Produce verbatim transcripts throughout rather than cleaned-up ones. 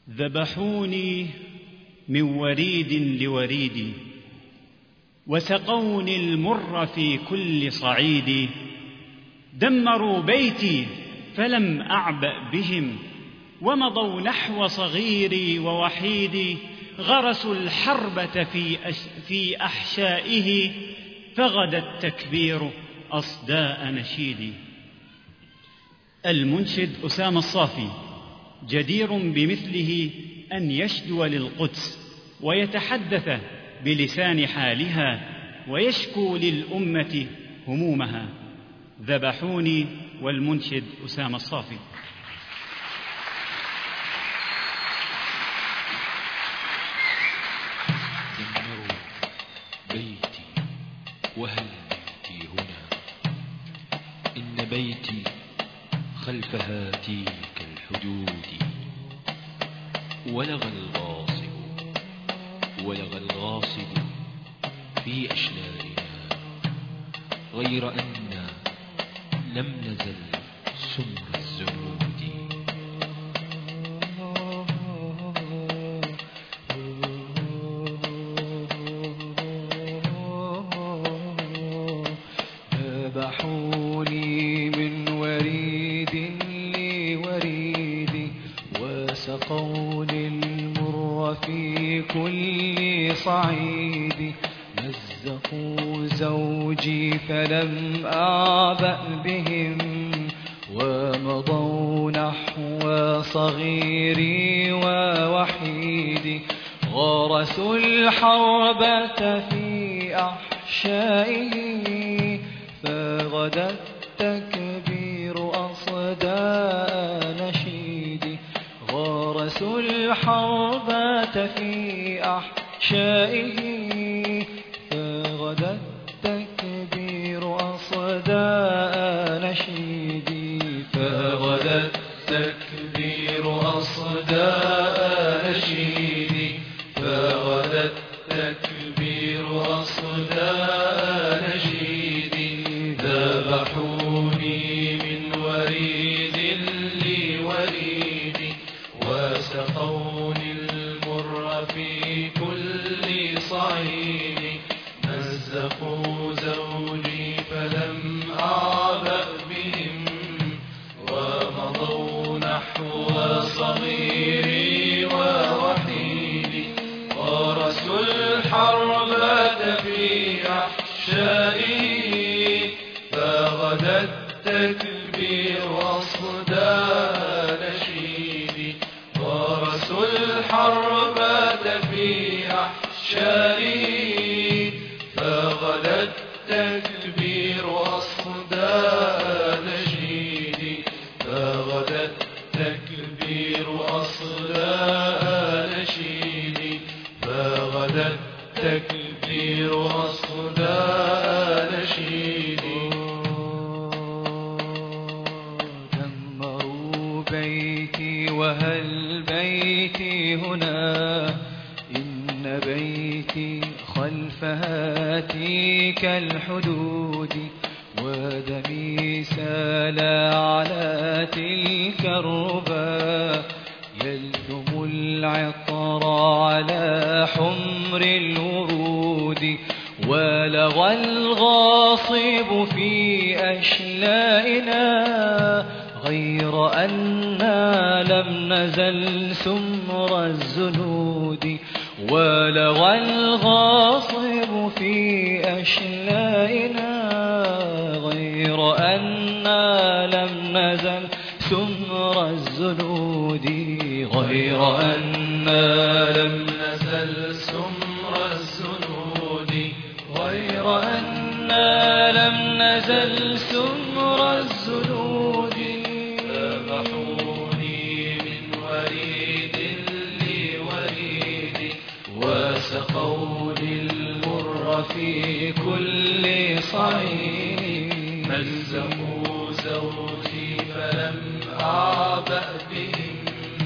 ذبحوني من وريد لوريد، وسقوني المر في كل صعيد. دمروا بيتي فلم أعبأ بهم، ومضوا نحو صغيري ووحيدي. غرسوا الحربة في, في أحشائه، فغدا التكبير أصداء نشيدي. المنشد أسامة الصافي جدير بمثله أن يشدو للقدس ويتحدث بلسان حالها ويشكو للأمة همومها. ذبحوني والمنشد أسامة الصافي. دمروا بيتي وهل بيتي هنا، إن بيتي خلف هاتيك الحدود. ولغى الغاصب ولغى الغاصب في أشلائنا، غير أن لم نزل سمر الزنود. ذبحوني من وريد لوريد، وسقوني المر في كل صعيد. مزقوا زوجي فلم أعبأ بهم، ومضوا نحو صغيري ووحيدي. غرسوا الحربة في أحشائه، فغدا التكبير أصداء نشيدي. غرسوا الحربة في أحشائه، فغدا التكبير أصداء نشيدي. فغدا التكبير أصداء نشيدي. فغدا التكبير أصداء نشيدي. ذبحوني من وريد لوريد، وسقوني المر في كل صعيد. مزقوا زوجي فلم أعبأ بهم، ومضوا نحو صغيري ووحيدي. غرسوا الحربة في أحشائي، فغدا التكبير أصداء نشيدي. غرسوا الحربة في أحشائي، فغدا التكبير أصداء نشيدي. فغدا التكبير أصداء نشيدي. فغدا التكبير أصداء نشيدي. دمروا بيتي وهل بيتي هنا، إن بيتي خلف هاتيك الحدود. ودمي سال على تلك الربا، يلثم العطر على حمر الورود. ولغى الغاصب في أشلائنا، غير أننا لم نزل سمر الزنود. ولغى الغاصب في أشلائنا، غير أننا لم نزل سمر الزنود. غير أننا لم نزل سمر الزنود. غير أننا لم نزل سمر الزنود. ذبحوني من وريد لوريد، وسقوني المر في كل صعيد. مزقوا زوجي فلم أعبأ بهم،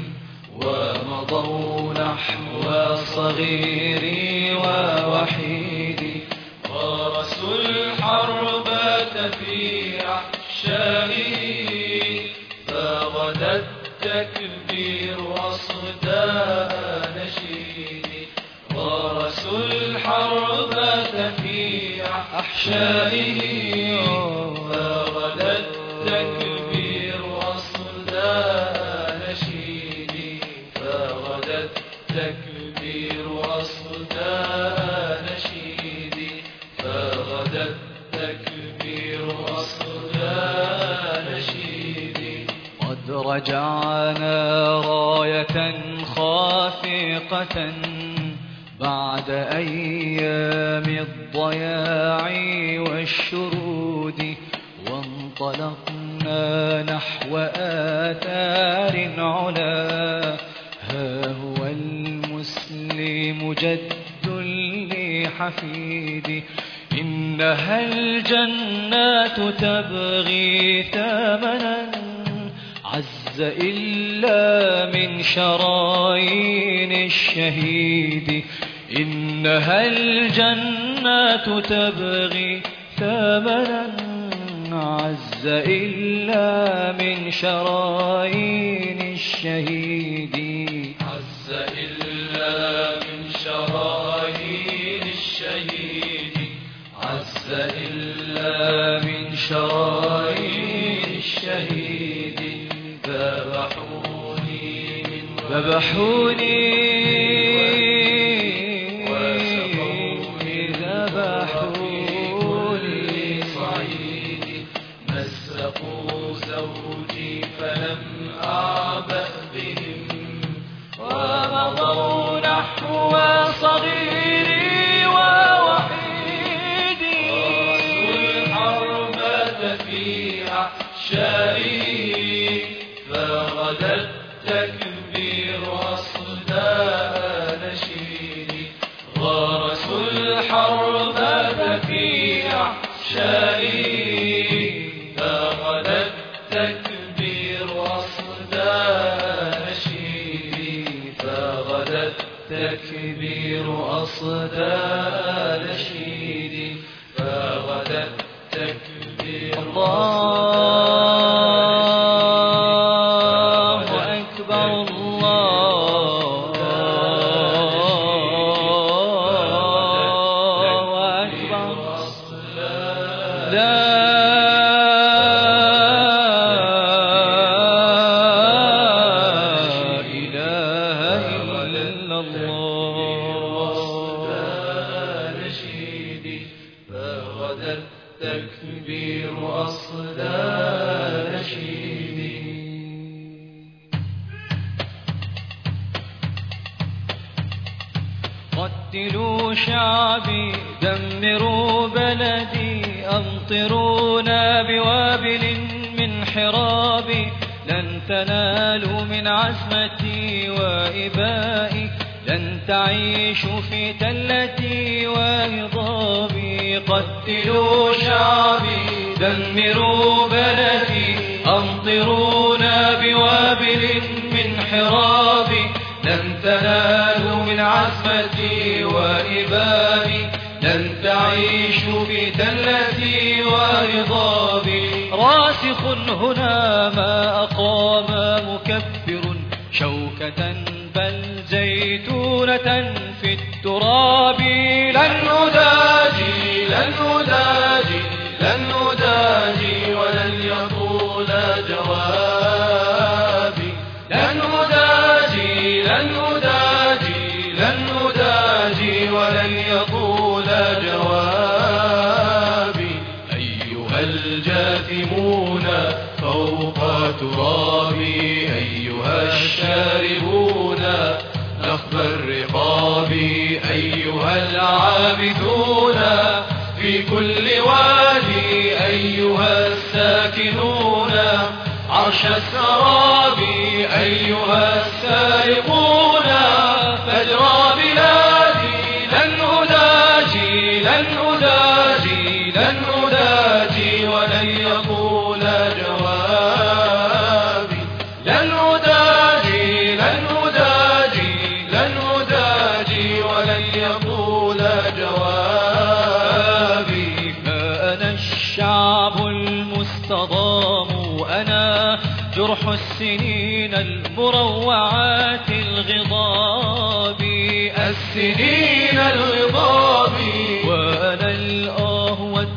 ومضوا نحو صغيري ووحيدي. غرسوا الحربة في أحشائي، فغدا التكبير أصداء أحشائه فغدا التكبير أصدى نشيدي فغدا التكبير أصدى نشيدي فغدا التكبير أصدى نشيدي قد رجعنا راية خافقة بعد أيام الضياع والشرود وانطلقنا نحو آثار علا ها هو المسلم جد لحفيدي إنها الجنات تبغي ثمنا عز إلا من شرايين الشهيد إنها الجنات تبغي ثمنا عز إلا من شرايين الشهيد عز إلا من شرايين الشهيد عز إلا من شرايين الشهيد ذبحوني من ذبحوني وسقوني ذبحوني صعيدي مزقوا زوجي فلم أعبأ بهم ومضوا نحو صغيري ووحيدي ورسوا الحربة في أحشائي فغدا التكبير أصدى نشيدي غرسوا الحربة في أحشائي فغدا التكبير أصدى نشيدي فغدا التكبير أصدى نشيدي فغدا التكبير الله أكبر الله أكبر لا إله إلا الله نشيدي فغدا التكبير أصدى نشيدي قتلوا شعبي دمروا بلدي أمطرونا بوابل من حرابي لن تنالوا من عزمتي وإبائي لن تعيشوا في تلتي وهضابي قتلوا شعبي دمروا بلدي أمطرونا بوابل من حرابي لن تنالوا من عزمتي وإبائي لن تعيشوا بتلتي ورضابي راسخ هنا ما أقام مكبر شوكة بل زيتونة في التراب لن أداجي لن أداجي لن أداجي ولن يطول جوابي لن أداجي لن أداجي لن أداجي ولن يطول جوابي أيها الجاثمون فوق ترابي أيها الشاربون نخب الرقاب أيها العابثون في كل وادي أيها الساكنون عرش السراب أيها السارقون فجرى بلادي لن أداجي لن أداجي لن أداجي ولن يطول جوابي لن أداجي لن أداجي لن أداجي ولن يطول جوابي فأنا الشعب المستضام أنا جرح السنين المروعات الغضاب السنين الغضاب وأنا الآه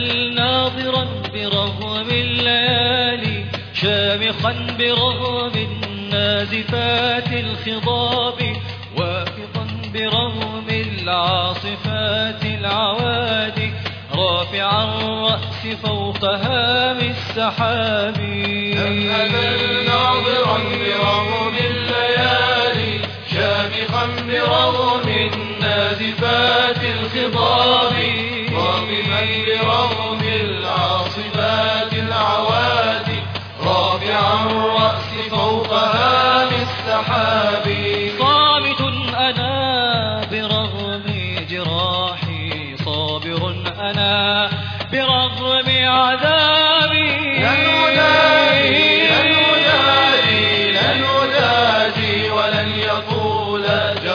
أزل ناظرا برغم الليالي شامخا برغم النازفات الخضاب واثقا برغم العاصفات العوادي رافعا الرأس فوق هام السحاب. لم أزل ناظرا برغم الليالي شامخا برغم النازفات الخضاب رافعا برغم العاصفات العوادي رافعا الرأس فوق هام السحاب. صامت أنا برغم جراحي صابر أنا برغم عذابي. لن أجازي لن أجازي لن أجازي ولن يطول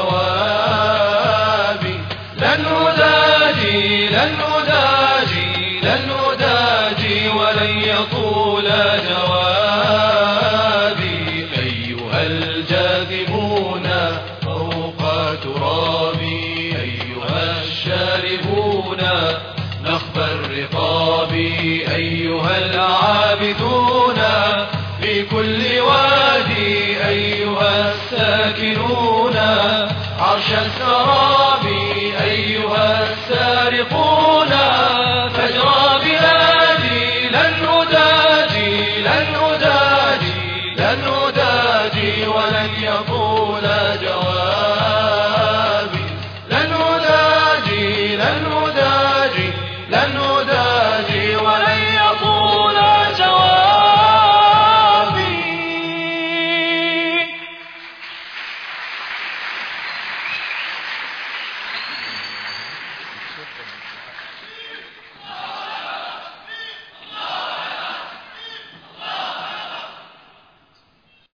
جوابي. لن أجازي لن أجازي لن أجازي ولن يطول جوابي. أيها الجاذبون فوق ترابي أيها الشاربون نخب الرقاب أيها العابثون في كل وادي أيها الساكنون عرش السراب